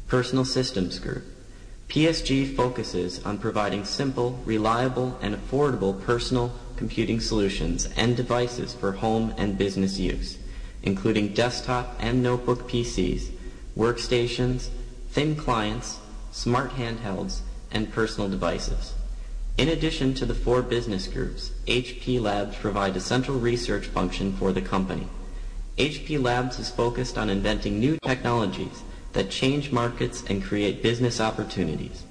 Personal Systems Group. PSG focuses on providing simple, reliable, and affordable personal computing solutions and devices for home and business use, including desktop and notebook PCs, workstations, thin clients, smart handhelds, and personal devices. In addition to the 4 business groups, HP Labs provide a central research function for the company. HP Labs is focused on inventing new technologies that change markets and create business opportunities.